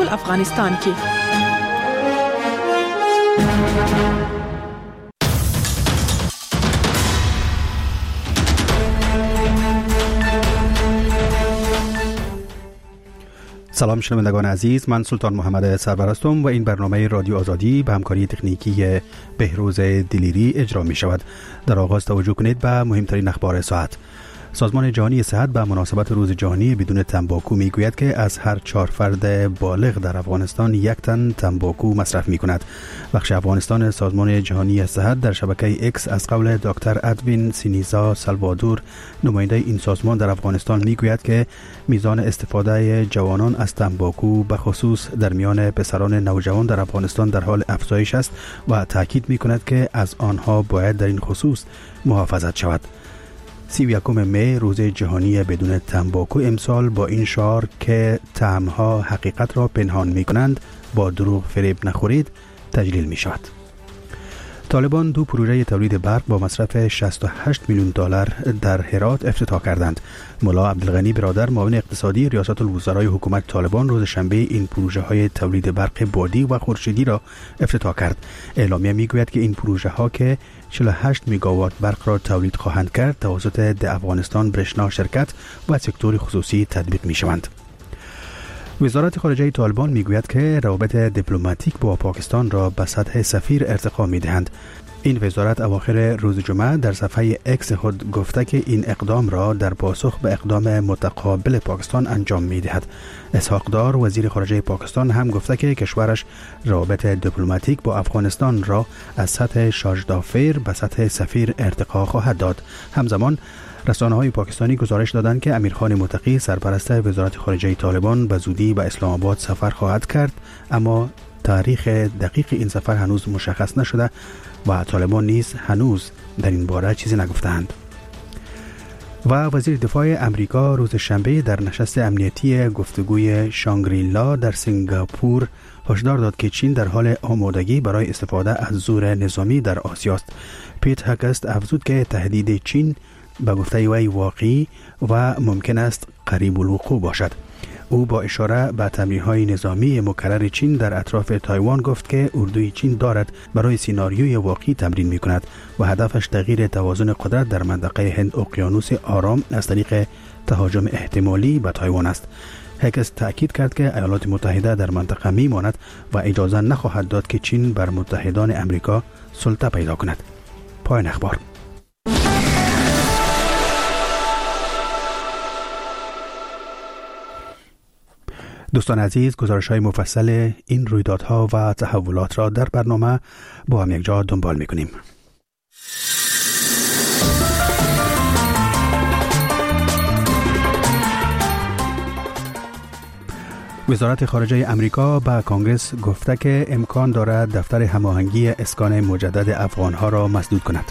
افغانستان کې. سلام شنوندگان عزیز، من سلطان محمد سرور هستم و این برنامه رادیو آزادی به همکاری تکنیکی بهروز دلیری اجرا می شود. در آغاز توجه کنید به مهمترین اخبار ساعت. سازمان جهانی صحت به مناسبت روز جهانی بدون تنباکو می گوید که از هر 4 فرد بالغ در افغانستان 1 تن تنباکو مصرف می کند. بخش افغانستان سازمان جهانی صحت در شبکه اکس از قول دکتر ادوین سینیزا سالوادور، نماینده این سازمان در افغانستان، می گوید که میزان استفاده جوانان از تنباکو به خصوص در میان پسران نوجوان در افغانستان در حال افزایش است و تاکید می کند که از آنها باید در این خصوص محافظت شود. 31 می روز جهانی بدون تنباکو امسال با این شعار که طعم‌ها حقیقت را پنهان می‌کنند، با دروغ فریب نخورید، تجلیل می‌شود. طالبان 2 پروژه تولید برق با مصرف 68 میلیون دلار در هرات افتتاح کردند. ملا عبدالغنی برادر، معاون اقتصادی ریاست الوزرای حکومت طالبان، روز شنبه این پروژه های تولید برق بادی و خورشیدی را افتتاح کرد. اعلامیه میگوید که این پروژه ها که 48 میگاوات برق را تولید خواهند کرد، توسط ده افغانستان برشنا شرکت و سکتور خصوصی تطبیق می شوند. وزارت خارجه طالبان میگوید که روابط دیپلماتیک با پاکستان را به سطح سفیر ارتقا میدهند. این وزارت اواخر روز جمعه در صفحه اکس خود گفته که این اقدام را در پاسخ به اقدام متقابل پاکستان انجام میدهد. اسحاق دار، وزیر خارجه پاکستان، هم گفته که کشورش روابط دیپلماتیک با افغانستان را از سطح شارژ دافیر به سطح سفیر ارتقا خواهد داد. همزمان رسانه‌های پاکستانی گزارش دادند که امیرخان متقی، سرپرست وزارت خارجه طالبان، به زودی به اسلام آباد سفر خواهد کرد، اما تاریخ دقیق این سفر هنوز مشخص نشده و طالبان نیز هنوز در این باره چیزی نگفتند. و وزیر دفاع امریکا روز شنبه در نشست امنیتی گفتگوی شانگری-لا در سنگاپور هشدار داد که چین در حال آمادگی برای استفاده از زور نظامی در آسیا است. پیت هگست افزود که تهدید چین به گفته وی واقعی و ممکن است قریب الوقوع باشد. او با اشاره به تمرین‌های نظامی مکرر چین در اطراف تایوان گفت که اردوی چین دارد برای سیناریوی واقعی تمرین می‌کند و هدفش تغییر توازن قدرت در منطقه هند اقیانوس آرام از طریق تهاجم احتمالی به تایوان است. هگست تأکید کرد که ایالات متحده در منطقه می‌ماند و اجازه نخواهد داد که چین بر متحدان امریکا سلطه پیدا کند. پایان اخبار. دوستان عزیز، گزارش‌های مفصل این رویدادها و تحولات را در برنامه با هم یک جا دنبال می‌کنیم. وزارت خارجه امریکا به کانگرس گفته که امکان دارد دفتر هماهنگی اسکان مجدد افغان‌ها را مسدود کند.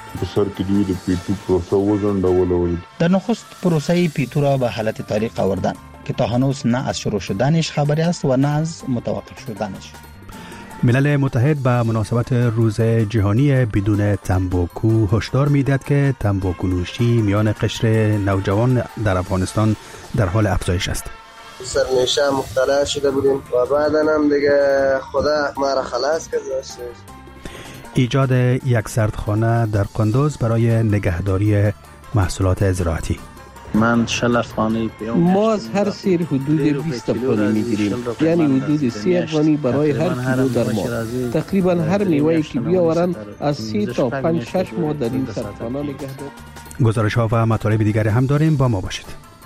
در نخست پروسه پیتو را به حالت طریق آوردن که تا هنوز نه از شروع شدنش خبری است و نه از متوقف شدنش. ملل متحد به مناسبت روز جهانی بدون تنباکو هشدار می‌دهد که تنباکو نوشی میان قشر نوجوان در افغانستان در حال افزایش است. سرنیشه مبتلا شده بودیم و بعداً هم دیگه خدا ما را خلاص کرد. ایجاد یک سردخانه در قندوز برای نگهداری محصولات زراعتی. ما از هر سیر حدود 20 افغانی میگیریم، یعنی حدود 30 افغانی برای هر کیلو در ماه. تقریبا هر میوه‌ای که بیاورند از 3 تا 5-6 ماه در این سردخانه نگهداری. گزارش‌ها و مطالب دیگری هم داریم، با ما باشید.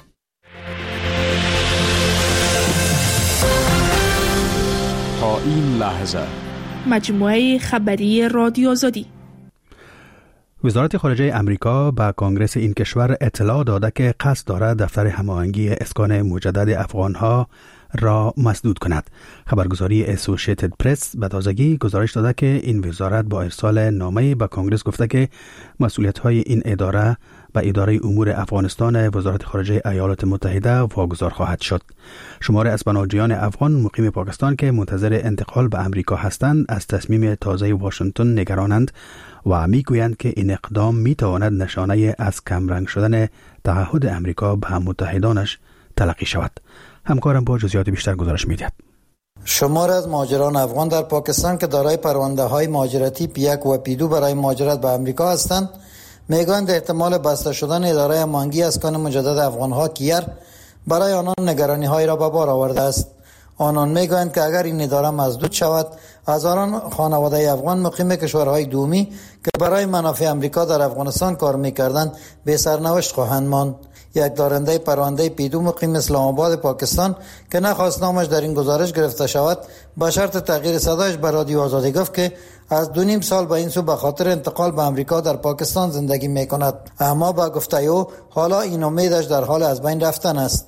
تا این لحظه مجموعه خبری رادیو آزادی. وزارت خارجه امریکا به کانگرس این کشور اطلاع داده که قصد دارد دفتر هماهنگی اسکان مجدد افغانها را مسدود کند. خبرگزاری اسوشیتد پرس به تازگی گزارش داده که این وزارت با ارسال نامه به کانگرس گفته که مسئولیت‌های این اداره به اداره امور افغانستان وزارت خارجه ایالات متحده واگذار خواهد شد. شمار از پناهجویان افغان مقیم پاکستان که منتظر انتقال به امریکا هستند از تصمیم تازه واشنگتن نگرانند و میگویند که این اقدام میتواند نشانه از کمرنگ شدن تعهد امریکا به متحدانش تلقی شود. همکارم با جزئیات بیشتر گزارش میدهد. شمار از مهاجران افغان در پاکستان که دارای پرونده‌های مهاجرتی P1 و P2 برای مهاجرت به آمریکا هستند میگویند احتمال بسته شدن اداره امانگی اسکان مجدد افغان‌ها کیر برای آنان نگرانی‌هایی را به بار آورده است. آنان میگویند که اگر این اداره مسدود شود هزاران خانواده افغان مقیم کشورهای دومی که برای منافع امریکا در افغانستان کار می‌کردند به سرنوشت خواهند ماند. یک دارنده پرونده P2 مقیم اسلام آباد پاکستان که نخواست نامش در این گزارش گرفته شود به شرط تغییر صدایش به رادیو آزادی گفت که از 2.5 سال به این سو به خاطر انتقال به امریکا در پاکستان زندگی میکند، اما با گفته او حالا این امیدش در حال از بین رفتن است.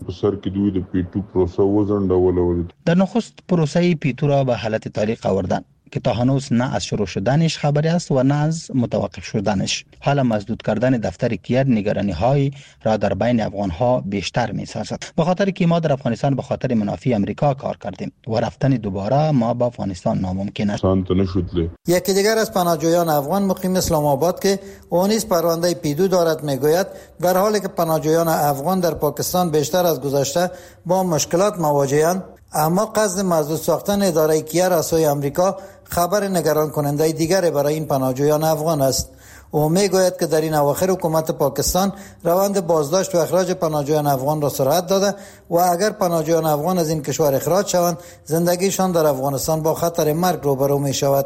در نخست پروسه P2 را به حالت طریق آوردن که تا هنوز نه از شروع شدنش خبری است و نه از متوقف شدنش. حالا مسدود کردن دفتر کیر نگرانی های را در بین افغان ها بیشتر می سازد، به خاطر که ما در افغانستان به خاطر منافع امریکا کار کردیم و رفتن دوباره ما به افغانستان ناممکن است. یکی دیگر از پناهجویان افغان مقیم اسلام آباد که او نیز پرونده P2 دارد میگوید در حالی که پناهجویان افغان در پاکستان بیشتر از گذشته با مشکلات مواجه‌اند، اما قصد مسدود ساختن اداره کیر از سوی امریکا خبر نگران کننده دیگر برای این پناهجویان افغان است. او میگوید که در این اواخر حکومت پاکستان روند بازداشت و اخراج پناهجویان افغان را سرعت داده و اگر پناهجویان افغان از این کشور اخراج شوند زندگیشان در افغانستان با خطر مرگ روبرو می شود.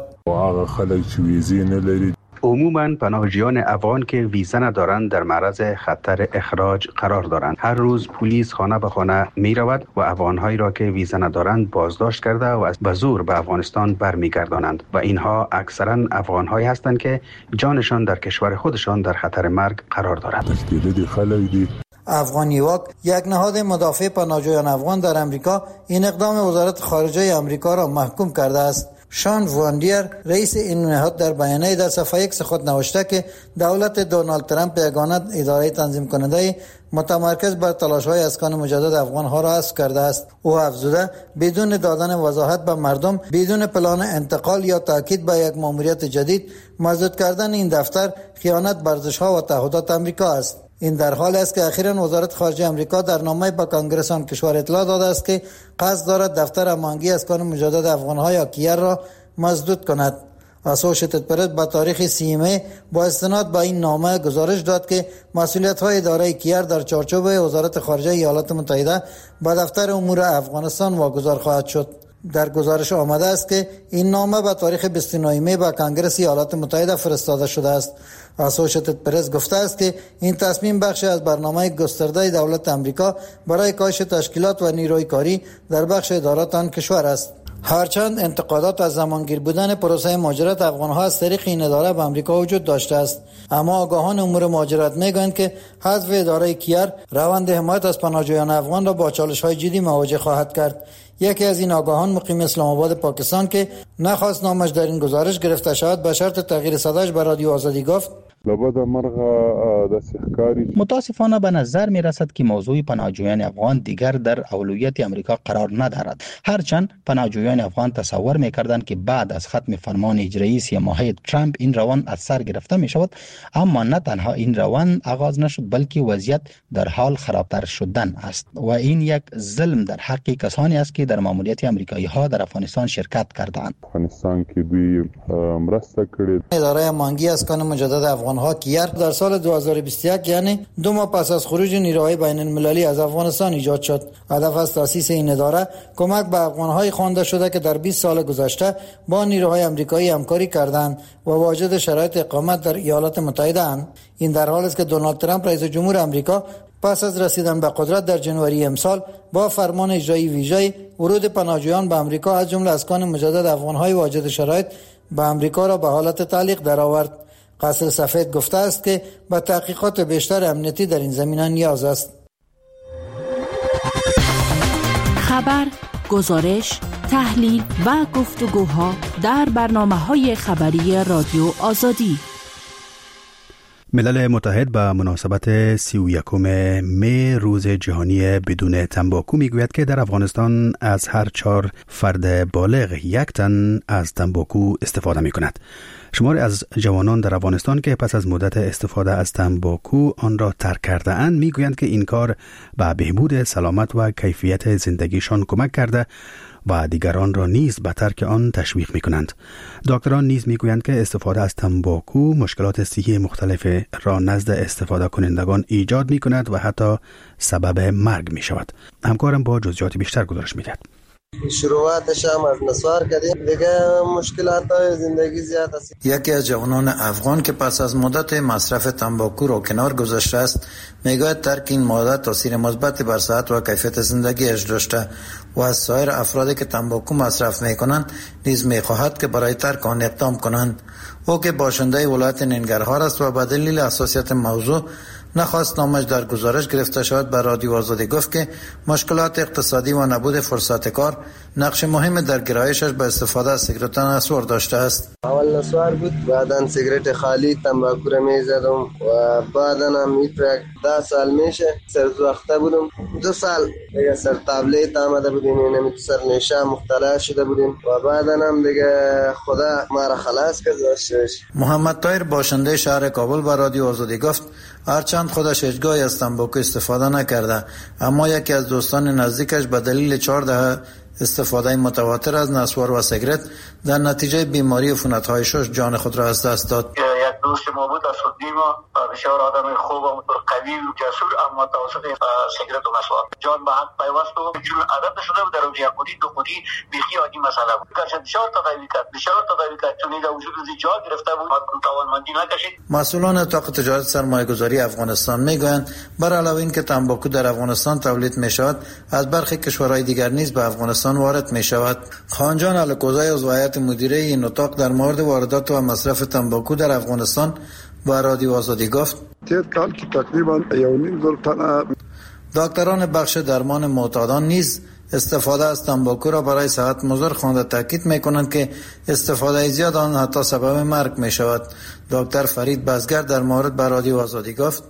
عموماً پناهجویان افغان که ویزا ندارند در معرض خطر اخراج قرار دارند. هر روز پلیس خانه به خانه می رود و افغانهایی را که ویزا ندارند بازداشت کرده و به زور به افغانستان برمیگردانند و اینها اکثراً افغانهایی هستند که جانشان در کشور خودشان در خطر مرگ قرار دارد. افغان یواک، یک نهاد مدافع پناهجویان افغان در امریکا، این اقدام وزارت خارجه امریکا را محکوم کرده است. شان واندیر رئیس این نهاد در بیانیه در صفحه X خود نوشته که دولت دونالد ترامپ یگانه اداره تنظیم کننده متمرکز بر تلاش‌های اسکان مجدد افغان‌ها را حذف کرده است. او افزوده بدون دادن وضاحت به مردم، بدون پلان انتقال یا تاکید به یک ماموریت جدید، مسدود کردن این دفتر خیانت بر ارزش‌ها و تعهدات آمریکا است. این در حال است که اخیراً وزارت خارجه آمریکا در نامه به کنگره آن کشور اطلاع داده است که قصد دارد دفتر امانگی اسکان مجدد افغان‌ها یا کیر را مسدود کند. اسوشیتد پرس با تاریخ 3 می با استناد به این نامه گزارش داد که مسئولیت‌های اداره کیر در چارچوب وزارت خارجه ایالات متحده به دفتر امور افغانستان واگذار خواهد شد. در گزارش آمده است که این نامه به تاریخ 29 می به کنگره ایالات متحده فرستاده شده است. اسوشیتد پرس گفته است که این تصمیم بخشی از برنامه گسترده دولت آمریکا برای کاهش تشکیلات و نیروی کاری در بخش ادارات آن کشور است. هرچند انتقادات از زمانگیر بودن پروسه مهاجرت افغان‌ها از طریق این اداره به آمریکا وجود داشته است، اما آگاهان امور مهاجرت میگویند که حذف اداره کیر روند حمایت از پناهجویان افغان را با چالش‌های جدی مواجه خواهد کرد. یکی از این آگاهان مقیم اسلام آباد پاکستان که نخواست نامش در این گزارش گرفته شود به شرط تغییر صداش به رادیو آزادی گفت: متاسفانه به نظر می رسد که موضوع پناهجویان افغان دیگر در اولویت امریکا قرار ندارد. هرچند پناهجویان افغان تصور می کردند که بعد از ختم فرمان اجرایی 3 ماهه ترامپ این روند از سر گرفته می شود، اما نه تنها این روند آغاز نشد بلکه وضعیت در حال خرابتر شدن است و این یک ظلم در حق کسانی است که در ماموریت امریکایی ها در افغانستان شرکت کردند. افغانستان که دوی مرسته کړې. اداره امانگی اسکان مجدد افغان‌ها کیر در سال 2021 یعنی 2 ماه پس از خروج نیروهای بین المللی از افغانستان ایجاد شد. هدف از تأسیس این اداره کمک به افغان‌های خوانده شده که در 20 سال گذشته با نیروهای آمریکایی همکاری کردند و واجد شرایط اقامت در ایالات متحده اند. این در حالی است که دونالد ترامپ رئیس جمهور آمریکا پس از رسیدن به قدرت در جنوری امسال با فرمان اجرایی ویژه ورود پناهجویان به آمریکا از جمله اسکان مجدد افغان‌های واجد شرایط به آمریکا را به حالت تعلیق درآورد. قصر سفید گفته است که به تحقیقات بیشتر امنیتی در این زمینه نیاز است. خبر، گزارش، تحلیل و گفتگوها در برنامه‌های خبری رادیو آزادی. ملل متحد به مناسبت 31 می روز جهانی بدون تنباکو میگوید که در افغانستان از هر 4 فرد بالغ 1 تن از تنباکو استفاده می کند. شماری از جوانان در افغانستان که پس از مدت استفاده از تنباکو آن را ترک کرده اند میگویند که این کار به بهبود سلامت و کیفیت زندگیشان کمک کرده و دیگران را نیز به ترک آن تشویق می کنند. دکتران نیز می گویند که استفاده از تنباکو مشکلات صحی مختلف را نزد استفاده کنندگان ایجاد می کند و حتی سبب مرگ می شود. همکارم با جزئیات بیشتر گزارش می دهد. شروعاتش هم از نسوار کردیم، دیگه مشکلات های زندگی زیاد است. یکی از جوانان افغان که پس از مدت مصرف تنباکو را کنار گذاشته است میگوید ترک این ماده تاثیر مثبتی بر صحت و کیفیت زندگیش داشته و از سایر افرادی که تنباکو مصرف میکنند نیز میخواهد که برای ترک آن اقدام کنند. او که باشنده ولایت ننگرهار است و به دلیل حساسیت موضوع نخواست نامش در گزارش گرفته شود، به رادیو آزادی گفت که مشکلات اقتصادی و نبود فرصت کار نقش مهم در گرایشش به استفاده از سیگارت نسوار داشته است. اول نسوار بود، بعداً سیگارت خالی تنباکو را میزدم و بعداً هم 10 سال میشه سرزوخته بودم. 2 سال دیگه سر تابلیت آمده بودیم، یعنی سر نشه مختلف شده بودیم و بعداً هم دیگه خدا ما را خلاص کرد. محمد طاهر باشنده شهر کابل به رادیو آزادی گفت هرچند خودش هیچگاهی از تنباکو استفاده نکرده، اما یکی از دوستان نزدیکش به دلیل 4 دهه استفاده متواتر از نسوار و سیگارت در نتیجه بیماری عفونت‌های شش جان خود را از دست داد. یک دوست ما بود از خودیما، بسیار آدم خوب و قوی و جسور، اما توسط سیگارت و نسوار جان به حق پیوست و چون عادت شده بود در اونجا خودی دو خودی بیخی عادی مسئله بود. کاشت بسیار تداوی کرد چون این وجود از جا گرفته بود، توانمندی نکشید. مسئولان اتاق تجارت سرمایه‌گذاری افغانستان میگویند بر علاوه این که تنباکو در افغانستان تولید میشود، از برخی کشورهای دیگر نیز به افغانستان وارد می شود. خانجان الکوزای از هیئت مدیره این اتاق در مورد واردات و مصرف تنباکو در افغانستان با رادیو آزادی گفت کال که تقریبا 1.5 تن دکتران بخش درمان معتادان نیز استفاده از تنباکو را برای صحت مضر خوانده تاکید می کنند که استفاده زیاد آن حتی سبب مرگ می شود. دکتر فرید بزگر در مورد با رادیو آزادی گفت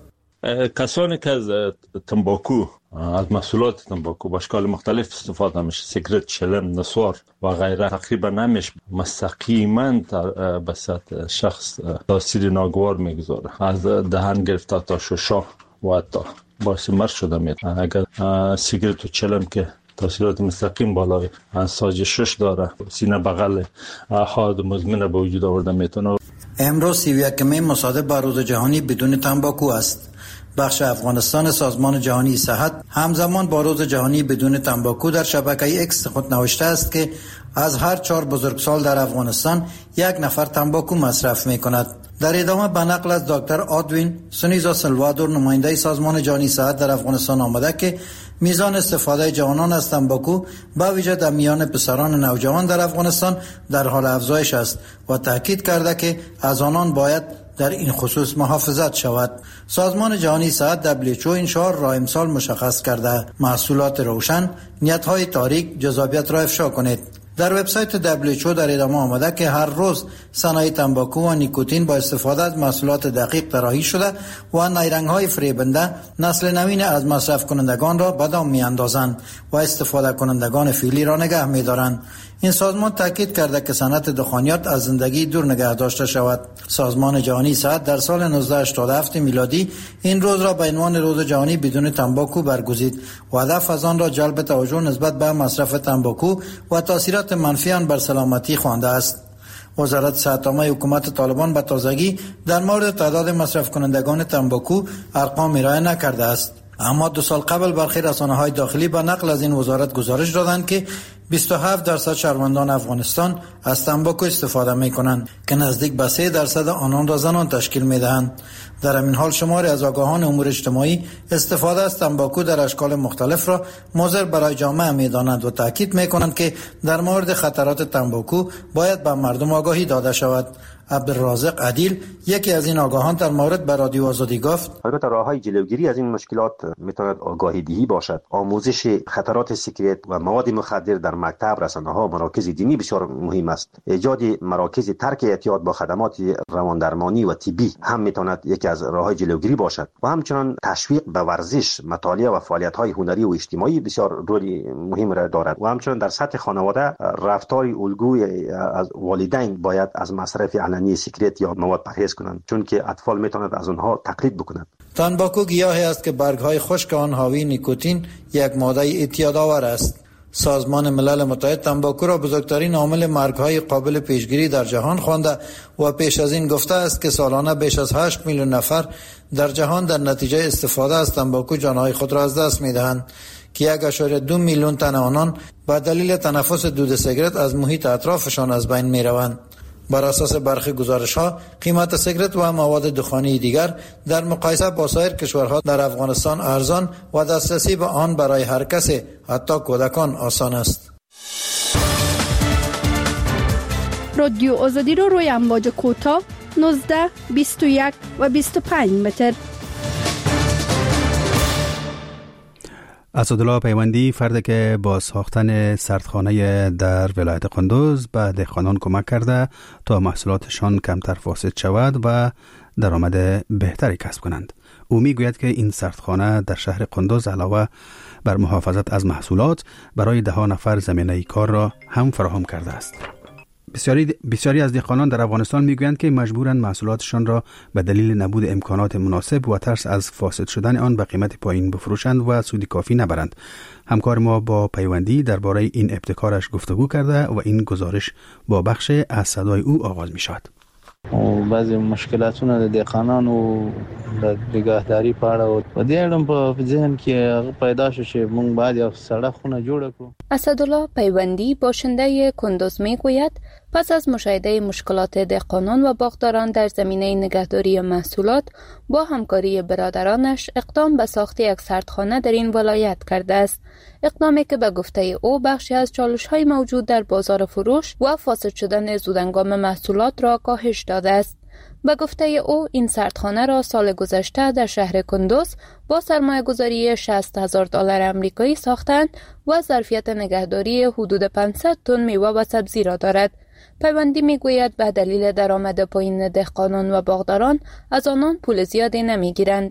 کسانی که از تنباکو، از محصولات تنباکو به اشکال مختلف استفاده میشه، سیگارت، چلم، نسوار و غیره، تقریبا نمیشه مستقیما به سطح شخص تاثیر ناگوار میگذاره، از دهن گرفته تا ششا و حتی باعث مرگ شده میتونه. اگر سیگارت و چلم که تاثیرات مستقیم بالای ساج شش داره، سینه بغل احاد مزمن به وجود آورده میتونه. امروز 31 مصادف با روز جهانی بدون تنباکو است. بخش افغانستان سازمان جهانی صحت همزمان با روز جهانی بدون تنباکو در شبکه اکس خود نوشته است که از هر 4 بزرگسال در افغانستان 1 نفر تنباکو مصرف می کند. در ادامه به نقل از دکتر آدوین سونیزا سلوادور نماینده سازمان جهانی صحت در افغانستان آمده که میزان استفاده جوانان از تنباکو با ویژه در میان پسران نوجوان در افغانستان در حال افزایش است و تاکید کرده که از آنان باید در این خصوص محافظت شود. سازمان جهانی صحت WHO این شعار را امسال مشخص کرده: محصولات روشن، نیت‌های تاریک، جذابیت را افشا کنید. در وبسایت WHO در ادامه آمده که هر روز صنایع تنباکو و نیکوتین با استفاده از محصولات دقیق طراحی شده و نیرنگ‌های فریبنده نسل نوین از مصرف کنندگان را به دام می‌اندازند و استفاده کنندگان فعلی را نگه می‌دارند. این سازمان تاکید کرده که صنعت دخانیات از زندگی دور نگه داشته شود. سازمان جهانی صحت در سال 1987 میلادی این روز را به عنوان روز جهانی بدون تنباکو برگزید و هدف از آن را جلب توجه نسبت به مصرف تنباکو و تاثیرات منفی آن بر سلامتی خوانده است. وزارت صحت عامه حکومت طالبان به تازگی در مورد تعداد مصرف کنندگان تنباکو ارقام ارائه نکرده است. اما 2 سال قبل برخی رسانه‌های داخلی به نقل از این وزارت گزارش دادند که 27% شهروندان افغانستان از تنباکو استفاده می‌کنند که نزدیک به 3% آنان را زنان تشکیل می‌دهند. در همین حال شماری از آگاهان امور اجتماعی استفاده از تنباکو در اشکال مختلف را مضر برای جامعه می‌دانند و تاکید می‌کنند که در مورد خطرات تنباکو باید به مردم آگاهی داده شود. عبدالرازق عدیل یکی از این آگاهان در مورد به رادیو آزادی گفت: البته راه‌های جلوگیری از این مشکلات میتواند آگاهی دهی باشد، آموزش خطرات سیگارت و مواد مخدر در مکتب، رسانه‌ها، مراکز دینی بسیار مهم است. ایجاد مراکز ترک اعتیاد با خدمات رواندرمانی و طبی هم میتواند یکی از راه‌های جلوگیری باشد و همچنین تشویق به ورزش، مطالعه و فعالیت‌های هنری و اجتماعی بسیار رول مهم را دارد و همچنین در سطح خانواده رفتار الگوی از والدین باید از مصرف سیگارت یا مواد پرهیز کنند، چون که اطفال میتونند از آنها تقلید بکنند. تنباکو گیاهی است که برگ‌های خشک آن حاوی نیکوتین، یک ماده اعتیادآور است. سازمان ملل متحد تنباکو را بزرگترین عامل مرگ‌های قابل پیشگیری در جهان خوانده و پیش از این گفته است که سالانه بیش از 8 میلیون نفر در جهان در نتیجه استفاده از تنباکو جانهای خود را از دست می‌دهند که 1.2 میلیون تن آنان به دلیل تنفس دود سیگرت از محیط اطرافشان از بین می‌روند. بر اساس برخی گزارش‌ها قیمت سیگرت و مواد دخانی دیگر در مقایسه با سایر کشورها در افغانستان ارزان و دسترسی به آن برای هر کسی حتی کودکان آسان است. رادیو آزادی رو روی امواج کوتاه 19 21 و 25 متر. اسدالله پیوندی فردی که با ساختن سردخانه در ولایت قندوز به دهقانان کمک کرده تا محصولاتشان کمتر فاسد شود و درآمد بهتری کسب کنند. او میگوید که این سردخانه در شهر قندوز علاوه بر محافظت از محصولات برای ده ها نفر زمینه کار را هم فراهم کرده است. بسیاری از دهقانان در افغانستان میگویند که مجبورند محصولاتشان را به دلیل نبود امکانات مناسب و ترس از فاسد شدن آن به قیمت پایین بفروشند و سود کافی نبرند. همکار ما با پیوندی درباره این ابتکارش گفتگو کرده و این گزارش با بخش از صدای او آغاز می شود. بعضی مشکلاتونه د دهقانانو د نگهداری په اړه و دې اړه په ذهن کې پیدا شو چې موږ باید یو سړه خونه جوړ کړو. اسدالله پیوندی باشنده کندوز میگوید پس از مشاهده مشکلات دهقانان و باغداران در زمینه نگهداری محصولات با همکاری برادرانش اقدام به ساخت یک سردخانه در این ولایت کرده است. اقدامی که به گفته او بخشی از چالش‌های موجود در بازار فروش و فاسد شدن زودهنگام محصولات را کاهش داده است. به گفته او این سردخانه را سال گذشته در شهر کندوز با سرمایه‌گذاری $60,000 آمریکایی ساختند و ظرفیت نگهداری حدود 500 تن میوه و سبزی را دارد. پیوندی میگوید به دلیل درآمد پایین دهقانان و باغداران از آنان پول زیادی نمیگیرند.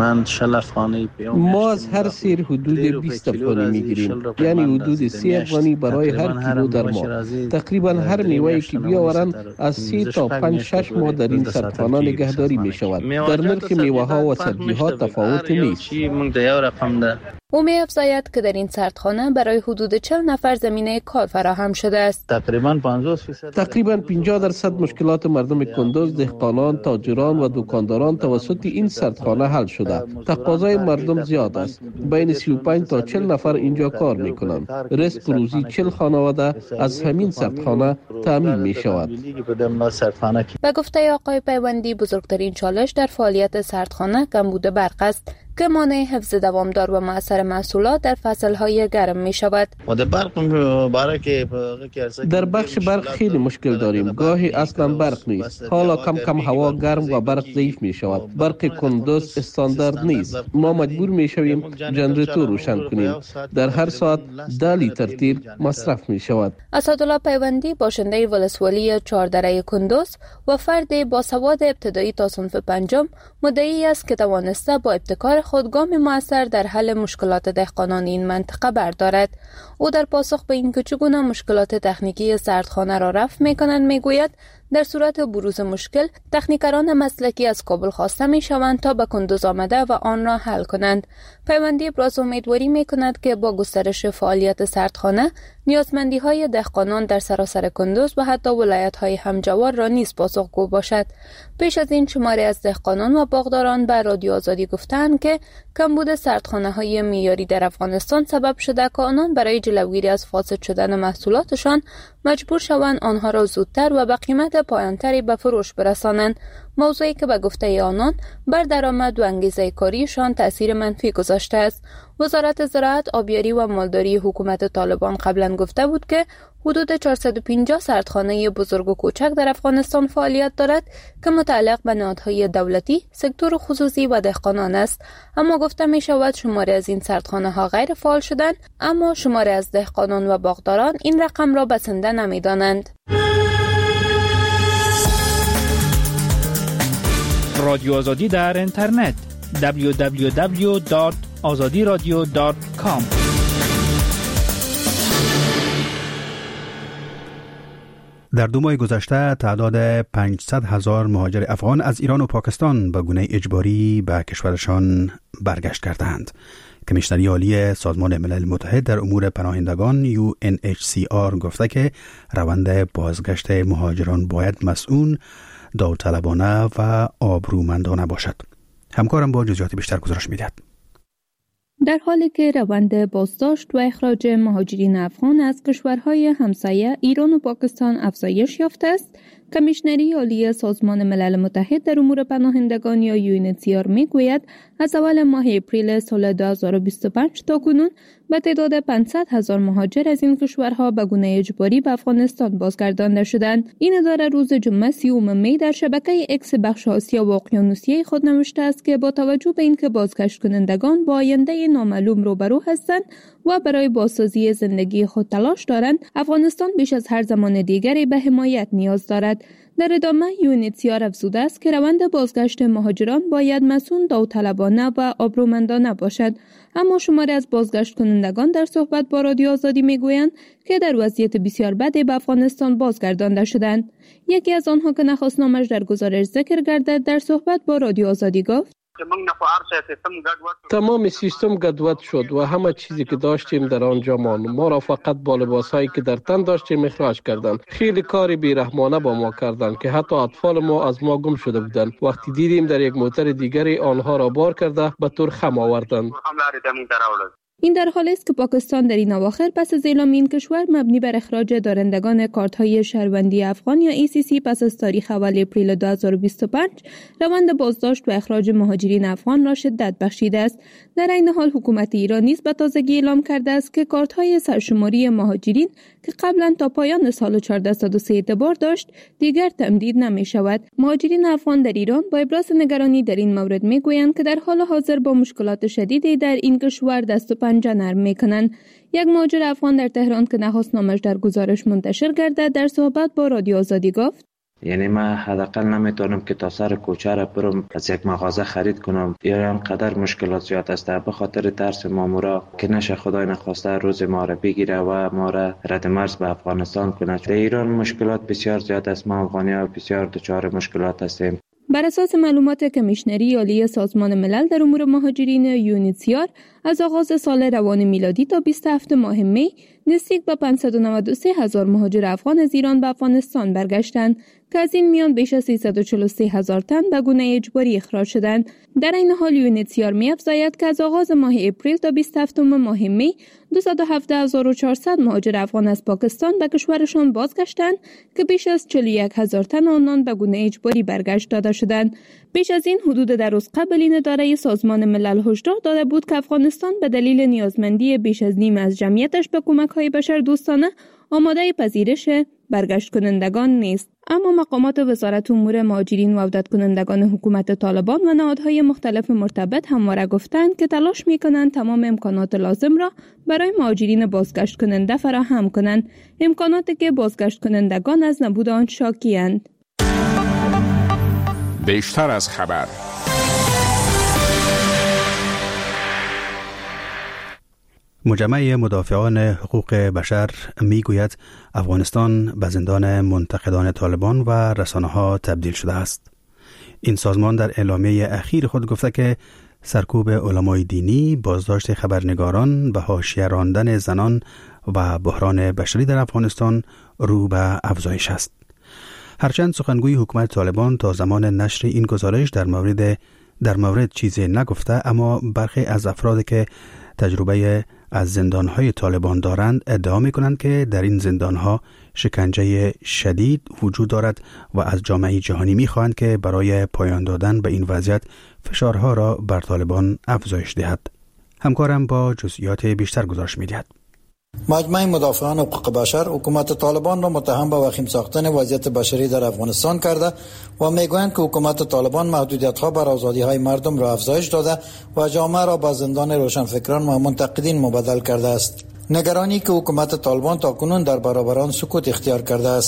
ما از هر سیر حدود 20 افغانی میگیریم، یعنی حدود 30 افغانی برای هر کیلو در ماه. تقریبا هر میوه‌ای که بیاورند از 3 تا 5-6 ماه در این سردخانه نگهداری می شود. در نرخ میوه ها و سبزی ها تفاوت نیست. او می افزاید که در این سردخانه برای حدود 40 نفر زمینه کار فراهم شده است. تقریبا 50% مشکلات مردم کندوز، دهقانان، تاجران و دکانداران توسط این سردخانه حل شده. تقاضای مردم زیاد است. بین 35 تا 40 نفر اینجا کار می کنند. رزق روزی 40 خانواده از همین سردخانه تامین می شود. به گفته آقای پیوندی بزرگترین چالش در فعالیت سردخانه کمبود برق است که مانع حفظ دوامدار و مؤثر محصولات در فصل‌های گرم می شود. در بخش برق خیلی مشکل داریم. گاهی اصلا برق نیست. حالا کم کم هوا گرم و برق ضعیف می شود. برق کندوز استاندارد نیست. ما مجبور می شویم جنراتور روشن کنیم. در هر ساعت 10 لیتر تیر مصرف می شود. اسدالله پیوندی باشنده ولسوالی 4 دره کندوز و فرد با سواد ابتدایی تا صنف پنجم مدعی است که توانسته با ابتکار خود گام مؤثر در حل مشکلات دهقانان این منطقه بردارد. او در پاسخ به اینکه چگونه مشکلات تکنیکی سردخانه را رفع می‌کنند میگوید در صورت بروز مشکل تکنیکران مسلکی از کابل خواسته می‌شوند تا به کندوز آمده و آن را حل کنند. پیوندی ابراز امیدواری می‌کند که با گسترش فعالیت سردخانه نیازمندی‌های دهقانان در سراسر کندوز و حتی ولایت‌های همجوار را نیز پاسخگو باشد. پیش از این شماری از دهقانان و باغداران به رادیو آزادی گفتند که کمبود سردخانه‌های معیاری در افغانستان سبب شده که آنان برای جلوگیری از فاسد شدن محصولاتشان مجبور شوند آنها را زودتر و به قیمت پایانتری به فروش برسانند، موضوعی که به گفته آنان بر درآمد و انگیزه کاریشان تأثیر منفی گذاشته است. وزارت زراعت، آبیاری و مالداری حکومت طالبان قبلا گفته بود که حدود 450 سردخانه بزرگ و کوچک در افغانستان فعالیت دارد که متعلق به نهادهای دولتی، سکتور خصوصی و دهقانان است. اما گفته می شود شماری از این سردخانه ها غیر فعال شدند، اما شماری از دهقانان و باغداران این رقم را بسنده نمی دانند. رادیو آزادی در اینترنت www.azadiradio.com در 2 ماه گذشته تعداد 500,000 مهاجر افغان از ایران و پاکستان به گونه اجباری به کشورشان برگشت کردند. کمیشنری عالی سازمان ملل متحد در امور پناهندگان UNHCR گفته که روند بازگشت مهاجران باید مسئول، داوطلبانه و آبرومندانه باشد. همکارم با جزئیات بیشتر گزارش می‌دهد. در حالی که روند بازداشت و اخراج مهاجرین افغان از کشورهای همسایه ایران و پاکستان افزایش یافته است، کمیشنری عالی سازمان ملل متحد در امور پناهندگان یا UNHCR میگوید از اول ماه اپریل سال 2025 تا کنون به تعداد 500,000 مهاجر از این کشورها به گونه اجباری به افغانستان بازگردانده شدند. این اداره روز جمعه 30 می در شبکه اکس بخش آسیا و اقیانوسیه خود نوشته است که با توجه به اینکه بازگشت کنندگان با آینده نامعلوم روبرو هستند و برای بازسازی زندگی خود تلاش دارند، افغانستان بیش از هر زمان دیگری به حمایت نیاز دارد. در ادامه UNHCR افزوده است که روند بازگشت مهاجران باید مسئول، داوطلبانه و آبرومندانه باشد. اما شماری از بازگشت کنندگان در صحبت با رادیو آزادی میگویند که در وضعیت بسیار بدی به افغانستان بازگردانده شدند. یکی از آنها که نخواست نامش در گزارش ذکر گردد در صحبت با رادیو آزادی گفت: تمام سیستم گدوت شد و همه چیزی که داشتیم در آنجا ماند. ما را فقط با لباسهایی که در تن داشتیم اخراج کردند. خیلی کاری بیرحمانه با ما کردند که حتی اطفال ما از ما گم شده بودند. وقتی دیدیم در یک موتر دیگری آنها را بار کرده به طور خم آوردند. این در حالی است که پاکستان در این اواخر پس از اعلام این کشور مبنی بر اخراج دارندگان کارت‌های شهروندی افغان یا ECC پس از تاریخ اول اپریل 2025 روند بازداشت و اخراج مهاجرین افغان را شدت بخشیده است. در این حال حکومت ایران نیز به تازگی اعلام کرده است که کارت‌های سرشماری مهاجرین که قبلا تا پایان سال 1403 اعتبار داشت دیگر تمدید نمی‌شود. مهاجرین افغان در ایران با ابراز نگرانی در این مورد می‌گویند که در حال حاضر با مشکلات شدیدی در این کشور دست و پنجه نرم می‌کنند. یک مهاجر افغان در تهران که نخواست نامش در گزارش منتشر گردد در صحبت با رادیو آزادی گفت: یعنی من حداقل نمیتونم که تا سر کوچه را برم از یک مغازه خرید کنم. ایران قدر مشکلات زیاد است به خاطر ترس مامورا که نشه خدای نخواسته روز ما را بگیره و ما را رد مرز به افغانستان کنه. در ایران مشکلات بسیار زیاد است. ما افغانی‌ها بسیار دچار مشکلات هستیم. بر اساس معلومات کمیشنری عالی سازمان ملل در امور مهاجرین UNHCR از آغاز سال روان میلادی تا 27 ماه می نزدیک به 593,000 مهاجر افغان از ایران به افغانستان برگشتند که از این میان بیش از 343,000 تن به گونه اجباری اخراج شدند. در این حال UNHCR می‌افزاید که از آغاز ماه اپریل تا 27 ماه می 217,400 مهاجر افغان از پاکستان به کشورشان بازگشتند که بیش از 41,000 تن آنان به گونه اجباری برگشت داده شدند. بیش از این حدود در روز قبل این اداره سازمان ملل هشدار داده بود که افغانستان به دلیل نیازمندی بیش از نیم از جمعیتش به کمک‌های بشردوستانه آماده پذیرش برگشت کنندگان نیست. اما مقامات وزارت امور مهاجرین و عودت کنندگان حکومت طالبان و نهادهای مختلف مرتبط همواره گفتند که تلاش می‌کنند تمام امکانات لازم را برای مهاجرین بازگشت کننده فراهم کنند، امکاناتی که بازگشت کنندگان از نبود آن شاکی‌اند. بیشتر از خبر. مجمع مدافعان حقوق بشر میگوید افغانستان به زندان منتقدان طالبان و رسانه‌ها تبدیل شده است. این سازمان در اعلامیه اخیر خود گفته که سرکوب علمای دینی، بازداشت خبرنگاران، به حاشیه راندن زنان و بحران بشری در افغانستان رو به افزایش است. هرچند سخنگوی حکومت طالبان تا زمان نشر این گزارش در مورد چیزی نگفته، اما برخی از افرادی که تجربه از زندانهای طالبان دارند ادعا می‌کنند که در این زندانها شکنجه شدید وجود دارد و از جامعه جهانی می‌خواهند که برای پایان دادن به این وضعیت فشارها را بر طالبان افزایش دهد. همکارم با جزئیات بیشتر گزارش می‌دهد. مجمع مدافعان حقوق بشر حکومت طالبان را متهم به وخیم ساختن وضعیت بشری در افغانستان کرده و میگویند که حکومت طالبان محدودیت‌ها بر آزادی‌های مردم را افزایش داده و جامعه را به زندان روشنفکران و منتقدین مبدل کرده است. نگرانی که حکومت طالبان تاکنون در برابر آن سکوت اختیار کرده است.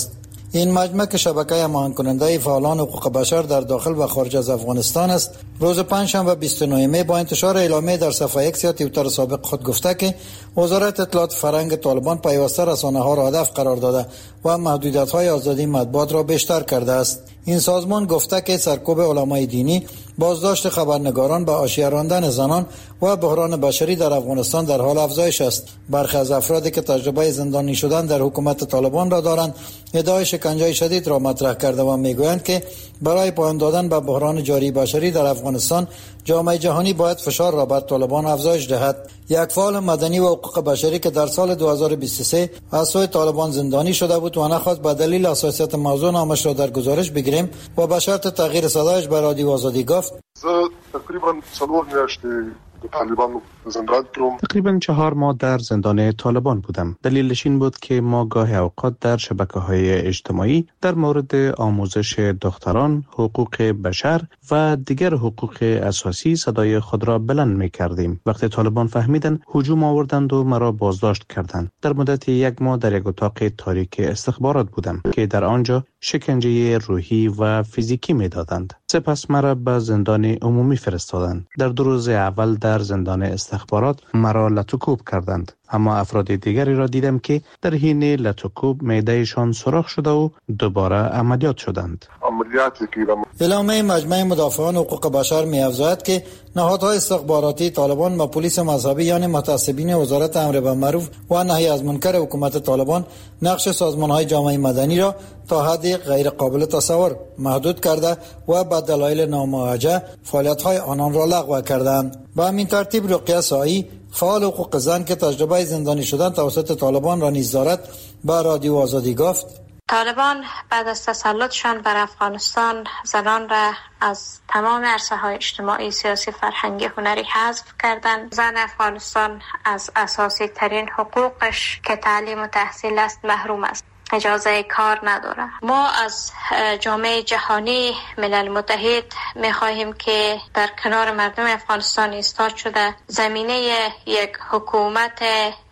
این مجمع که شبکه هماهنگ کننده فعالان حقوق بشر در داخل و خارج از افغانستان است، روز پنجشنبه 29 می با انتشار اعلامیه در صفحه ایکس یا توییتر سابق خود گفته که وزارت اطلاعات فرهنگ طالبان پیوسته رسانه‌ها را هدف قرار داده و محدودیت‌های آزادی مطبوعات را بیشتر کرده است. این سازمان گفته که سرکوب علمای دینی، بازداشت خبرنگاران، به حاشیه راندن زنان و بحران بشری در افغانستان در حال افزایش است. برخی از افرادی که تجربه زندانی شدن در حکومت طالبان را دارند، ادعای شکنجه شدید را مطرح کرده و میگویند که برای پایان دادن به بحران جاری بشری در افغانستان، جامعه جهانی باید فشار را بر طالبان افزایش دهد. یک فعال مدنی و حقوق بشری که در سال 2023 از سوی طالبان زندانی شده بود و نخواست به دلیل حساسیت موضوع نامش را در گزارش بگیریم و به شرط تغییر صدایش به رادیو آزادی گفت: تقریبا 4 میاشت طالبان زندان کردم. تقریبا 4 ماه در زندان طالبان بودم. دلیلش این بود که ما گاهی اوقات در شبکه‌های اجتماعی در مورد آموزش دختران، حقوق بشر و دیگر حقوق اساسی صدای خود را بلند می‌کردیم. وقتی طالبان فهمیدن، هجوم آوردند و مرا بازداشت کردند. در مدت 1 ماه در یک اتاق تاریک استخبارات بودم که در آنجا شکنجه روحی و فیزیکی می‌دادند. سپس مرا به زندان عمومی فرستادند. در 2 روز اول در زندان استخبارات مرا لطوکوب کردند، اما افراد دیگری را دیدم که در حین لطوکوب معدهشان سوراخ شده و دوباره عملیات شدند. اعلامیه مجمع مدافعان حقوق بشر می‌افزاید که نهادهای استخباراتی طالبان و پلیس مذهبی یعنی متعصبین وزارت امر بالمعروف و نهی از منکر حکومت طالبان نقش سازمان‌های جامعه مدنی را تا حدی غیر قابل تصور محدود کرده و به دلایل نامواجه فعالیت‌های آنان را لغو کردند. به همین ترتیب رقیه سایی، فعال حقوق زن که تجربه زندانی شدن توسط طالبان را نیز دارد، به رادیو آزادی گفت: طالبان بعد از تسلطشان بر افغانستان زنان را از تمام عرصه‌های اجتماعی، سیاسی، فرهنگی، هنری حذف کردند. زن افغانستان از اساسی ترین حقوقش که تعلیم و تحصیل است محروم است. اجازه کار نداره. ما از جامعه جهانی، ملل متحد می‌خواهیم که در کنار مردم افغانستان ایستاد شده زمینه یک حکومت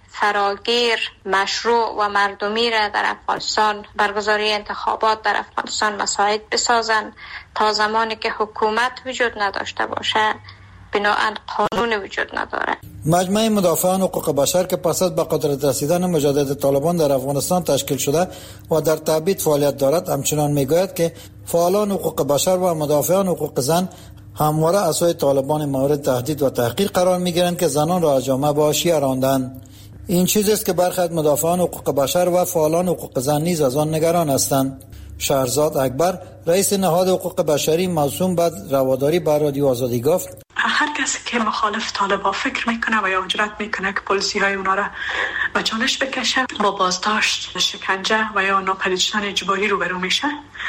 فراگیر، مشروع و مردمی را در افغانستان، برگزاری انتخابات در افغانستان مساعد بسازند. تا زمانی که حکومت وجود نداشته باشه، بناهن قانون وجود نداره. مجمع مدافعان حقوق بشر که پس از به قدرت رسیدن مجدد طالبان در افغانستان تشکیل شده و در تبعید فعالیت دارد، همچنان میگوید که فعالان حقوق بشر و مدافعان حقوق زن همواره از سوی طالبان مورد تهدید و تحقیر قرار میگیرند که زنان را از جامعه به حاشیه راندند. این چیزی است که برخی از مدافعان حقوق بشر و فعالان حقوق زن نیز از آن نگران هستند. شهرزاد اکبر، رئیس نهاد حقوق بشری موسوم به رواداری، به رادیو آزادی گفت: هر کسی که مخالف طالبان فکر میکنه و یا جرأت میکنه که پلیسی های اونا را به چالش بکشه، با بازداشت، شکنجه و یا ناپدید شدن اجباری روبرو میشه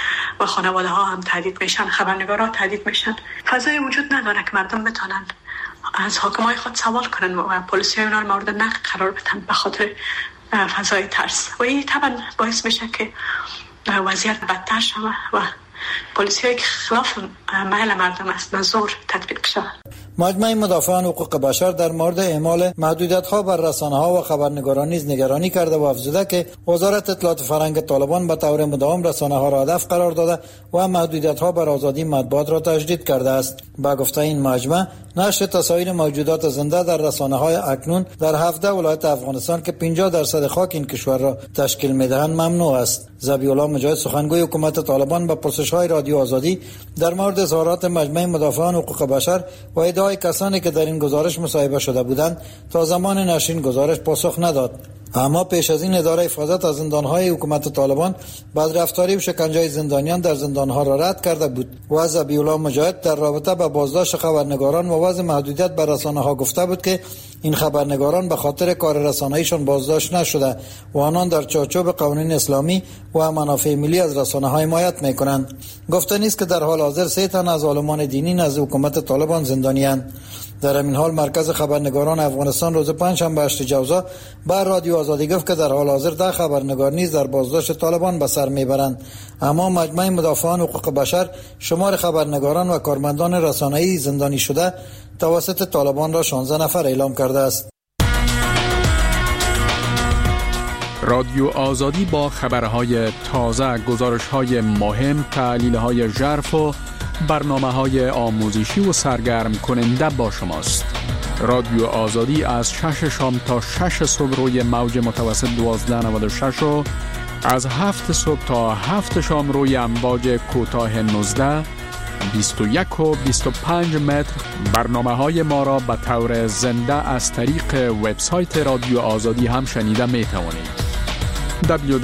و خانواده ها هم تهدید میشن، خبرنگارا تهدید میشن. فضای وجود نداره که مردم بتونن از حاکمای خود سوال کنن و پلیسی های اونا را مورد نقد قرار بدن به خاطر فضای ترس. و این طبعا باعث میشه که وضعیت بدتر شود و پلیس‌هایی که خلاف میل مردم است به زور تطبیق شود. مجمع مدافعان حقوق بشر در مورد اعمال محدودیت‌ها بر رسانه‌ها و خبرنگاران نیز نگرانی کرده و افزوده که وزارت اطلاعات فرهنگ طالبان به طور مداوم رسانه‌ها را هدف قرار داده و محدودیت‌ها بر آزادی مطبوعات را تجدید کرده است. با گفته این مجمع، نشر تصاویر موجودات زنده در رسانه‌های اکنون در 17 ولایت افغانستان که 50% خاک این کشور را تشکیل می‌دهند ممنوع است. ذبیح‌الله مجاهد، سخنگوی حکومت طالبان، به پرسش‌های رادیو آزادی در مورد اظهارات مجمع مدافعان حقوق بشر و ادعای کسانی که در این گزارش مصاحبه شده بودند تا زمان نشر این گزارش پاسخ نداد. اما پیش از این اداره حفاظت از زندان‌های حکومت طالبان بدرفتاری و شکنجه زندانیان در زندان‌ها را رد کرده بود و ذبیح‌الله مجاهد در رابطه با بازداشت خبرنگاران و وضع محدودیت بر رسانه‌ها گفته بود که این خبرنگاران به خاطر کار رسانه‌ایشان بازداشت نشده و آنان در چارچوب قوانین اسلامی و منافع ملی از رسانه‌ها حمایت می‌کنند. گفته نیست که در حال حاضر 3 تن از عالمان دینی نزد حکومت طالبان زندانی‌اند. در همین حال مرکز خبرنگاران افغانستان روز پنجشنبه 8 جوزا بر رادیو آزادی گفت که در حال حاضر 10 خبرنگار نیز در بازداشت طالبان به سر میبرند. اما مجمع مدافعان حقوق بشر شمار خبرنگاران و کارمندان رسانه‌ای زندانی شده توسط طالبان را 16 نفر اعلام کرده است. رادیو آزادی با خبرهای تازه، گزارش‌های مهم، تحلیل‌های ژرف و برنامه‌های آموزشی و سرگرم کننده با شماست. رادیو آزادی از 6 شام تا 6 صبح روی موج متوسط 1296 و از 7 صبح تا 7 شام روی امواج کوتاه 19، 21 و 25 متر. برنامه‌های ما را به طور زنده از طریق وبسایت رادیو آزادی هم شنیده می توانید.